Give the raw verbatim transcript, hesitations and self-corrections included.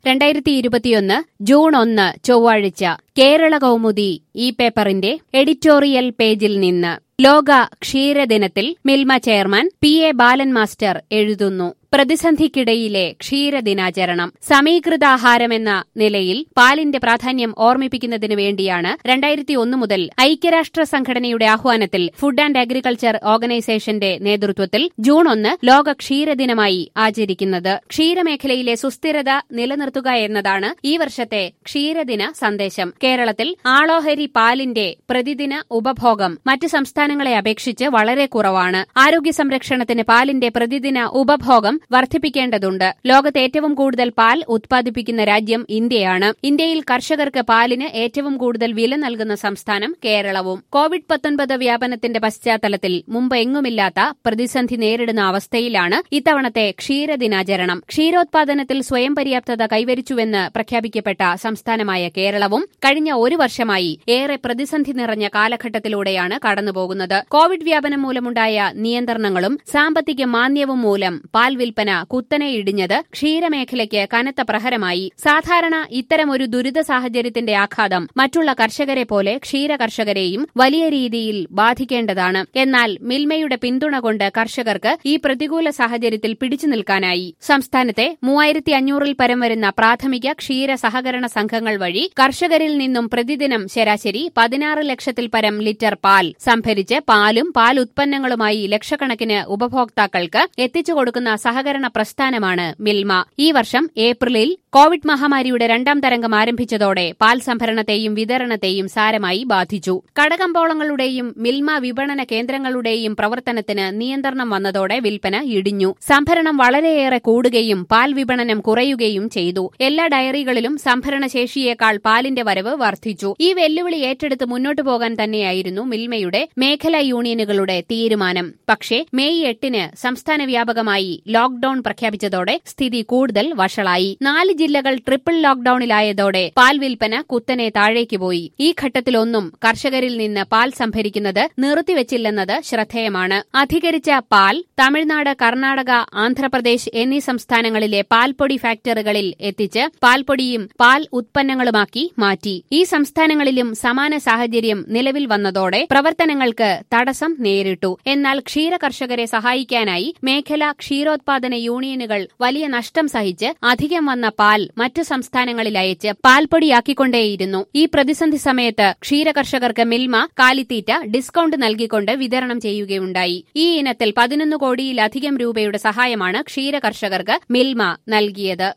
രണ്ടായിരത്തി ഇരുപത്തിയൊന്ന് ജൂൺ ഒന്ന് ചൊവ്വാഴ്ച കേരള കൗമുദി ഈ പേപ്പറിന്റെ എഡിറ്റോറിയൽ പേജിൽ നിന്ന് ലോക ക്ഷീരദിനത്തിൽ Milma chairman P A Balan master എഴുതുന്നു. പ്രതിസന്ധിക്കിടയിലെ ക്ഷീരദിനാചരണം സമീകൃതാഹാരമെന്ന നിലയിൽ പാലിന്റെ പ്രാധാന്യം ഓർമ്മിപ്പിക്കുന്നതിനു വേണ്ടിയാണ് രണ്ടായിരത്തി ഒന്ന് മുതൽ ഐക്യരാഷ്ട്ര സംഘടനയുടെ ആഹ്വാനത്തിൽ ഫുഡ് ആൻഡ് അഗ്രികൾച്ചർ ഓർഗനൈസേഷന്റെ നേതൃത്വത്തിൽ ജൂൺ ഒന്ന് ലോക ക്ഷീരദിനമായി ആചരിക്കുന്നത്. ക്ഷീരമേഖലയിലെ സുസ്ഥിരത നിലനിർത്തുക എന്നതാണ് ഈ വർഷത്തെ ക്ഷീരദിന സന്ദേശം. കേരളത്തിൽ ആളോഹരി പാലിന്റെ പ്രതിദിന ഉപഭോഗം മറ്റ് സംസ്ഥാനങ്ങളെ അപേക്ഷിച്ച് വളരെ കുറവാണ്. ആരോഗ്യ സംരക്ഷണത്തിന് പാലിന്റെ പ്രതിദിന ഉപഭോഗം വർദ്ധിപ്പിക്കേണ്ടതുണ്ട്. ലോകത്ത് ഏറ്റവും കൂടുതൽ പാൽ ഉത്പാദിപ്പിക്കുന്ന രാജ്യം ഇന്ത്യയാണ്. ഇന്ത്യയിൽ കർഷകർക്ക് പാലിന് ഏറ്റവും കൂടുതൽ വില നൽകുന്ന സംസ്ഥാനം കേരളവും. കോവിഡ് പത്തൊൻപത് വ്യാപനത്തിന്റെ പശ്ചാത്തലത്തിൽ മുമ്പ് എങ്ങുമില്ലാത്ത പ്രതിസന്ധി നേരിടുന്ന അവസ്ഥയിലാണ് ഇത്തവണത്തെ ക്ഷീരദിനാചരണം. ക്ഷീരോത്പാദനത്തിൽ സ്വയം പര്യാപ്തത കൈവരിച്ചുവെന്ന് പ്രഖ്യാപിക്കപ്പെട്ട സംസ്ഥാനമായ കേരളവും കഴിഞ്ഞ ഒരു വർഷമായി ഏറെ പ്രതിസന്ധി നിറഞ്ഞ കാലഘട്ടത്തിലൂടെയാണ് കടന്നുപോകുന്നത്. കോവിഡ് വ്യാപനം മൂലമുണ്ടായ നിയന്ത്രണങ്ങളും സാമ്പത്തിക മാന്ദ്യവും മൂലം പാൽ വിൽപ്പന കുത്തനെ ഇടിഞ്ഞത് ക്ഷീരമേഖലയ്ക്ക് കനത്ത പ്രഹരമായി. സാധാരണ ഇത്തരമൊരു ദുരിത സാഹചര്യത്തിന്റെ ആഘാതം മറ്റുള്ള കർഷകരെ പോലെ ക്ഷീര കർഷകരെയും വലിയ രീതിയിൽ ബാധിക്കേണ്ടതാണ്. എന്നാൽ മിൽമയുടെ പിന്തുണ കൊണ്ട് കർഷകർക്ക് ഈ പ്രതികൂല സാഹചര്യത്തിൽ പിടിച്ചു നിൽക്കാനായി. സംസ്ഥാനത്തെ മൂവായിരത്തി അഞ്ഞൂറിൽ പരം വരുന്ന പ്രാഥമിക ക്ഷീര സഹകരണ സംഘങ്ങൾ വഴി കർഷകരിൽ നിന്നും പ്രതിദിനം ശരാശരി പതിനാറ് ലക്ഷത്തിൽ പരം ലിറ്റർ പാൽ സംഭരിച്ച് പാലും പാൽ ഉത്പന്നങ്ങളുമായി ലക്ഷക്കണക്കിന് ഉപഭോക്താക്കൾക്ക് എത്തിച്ചു കൊടുക്കുന്ന സഹകരണ പ്രസ്ഥാനമാണ് മിൽമ. ഈ വർഷം ഏപ്രിലിൽ കോവിഡ് മഹാമാരിയുടെ രണ്ടാം തരംഗം ആരംഭിച്ചതോടെ പാൽ സംഭരണത്തെയും വിതരണത്തെയും സാരമായി ബാധിച്ചു. കടകമ്പോളങ്ങളുടെയും മിൽമ വിപണന കേന്ദ്രങ്ങളുടെയും പ്രവർത്തനത്തിന് നിയന്ത്രണം വന്നതോടെ വിൽപ്പന ഇടിഞ്ഞു. സംഭരണം വളരെയേറെ കൂടുകയും പാൽ വിപണനം കുറയുകയും ചെയ്തു. എല്ലാ ഡയറികളിലും സംഭരണശേഷിയേക്കാൾ പാലിന്റെ വരവ് വർദ്ധിച്ചു. ഈ വെല്ലുവിളി ഏറ്റെടുത്ത് മുന്നോട്ടു പോകാൻ തന്നെയായിരുന്നു മിൽമയുടെ മേഖലാ യൂണിയനുകളുടെ തീരുമാനം. പക്ഷേ മെയ് എട്ടിന് സംസ്ഥാന വ്യാപകമായി ലോക്ഡൌൺ പ്രഖ്യാപിച്ചതോടെ സ്ഥിതി കൂടുതൽ വഷളായി. നാല് ജില്ലകൾ ട്രിപ്പിൾ ലോക്ഡൌണിലായതോടെ പാൽ വിൽപ്പന കുത്തനെ താഴേക്ക് പോയി. ഈ ഘട്ടത്തിലൊന്നും കർഷകരിൽ നിന്ന് പാൽ സംഭരിക്കുന്നത് നിർത്തിവച്ചില്ലെന്നത് ശ്രദ്ധേയമാണ്. അധികരിച്ച പാൽ തമിഴ്നാട്, കർണാടക, ആന്ധ്രാപ്രദേശ് എന്നീ സംസ്ഥാനങ്ങളിലെ പാൽപ്പൊടി ഫാക്ടറികളിൽ എത്തിച്ച് പാൽപ്പൊടിയും പാൽ ഉത്പന്നങ്ങളുമാക്കി മാറ്റി. ഈ സംസ്ഥാനങ്ങളിലും സമാന സാഹചര്യം നിലവിൽ വന്നതോടെ പ്രവർത്തനങ്ങൾക്ക് തടസ്സം നേരിട്ടു. എന്നാൽ ക്ഷീര കർഷകരെ സഹായിക്കാനായി മേഖലാ ക്ഷീരോത്പാദന യൂണിയനുകൾ വലിയ നഷ്ടം സഹിച്ച് അധികം വന്ന പാൽ മറ്റു സംസ്ഥാനങ്ങളിൽ അയച്ച് പാൽപ്പൊടിയാക്കിക്കൊണ്ടേയിരുന്നു. ഈ പ്രതിസന്ധി സമയത്ത് ക്ഷീര കർഷകർക്ക് മിൽമ കാലിത്തീറ്റ ഡിസ്കൌണ്ട് നൽകിക്കൊണ്ട് വിതരണം ചെയ്യുകയുണ്ടായി. ഈ ഇനത്തിൽ പതിനൊന്ന് കോടിയിലധികം രൂപയുടെ സഹായമാണ് ക്ഷീര കർഷകർക്ക് മിൽമ നൽകിയത്.